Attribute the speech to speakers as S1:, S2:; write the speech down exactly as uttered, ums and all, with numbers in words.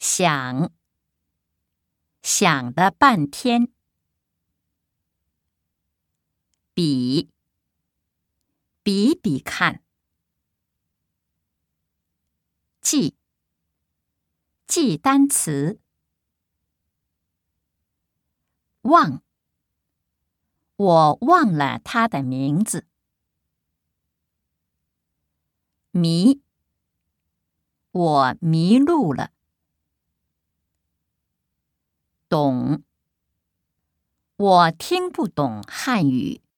S1: 想，想了半天。比，比比看。记，记单词。忘，我忘了他的名字。迷，我迷路了。懂，我听不懂汉语。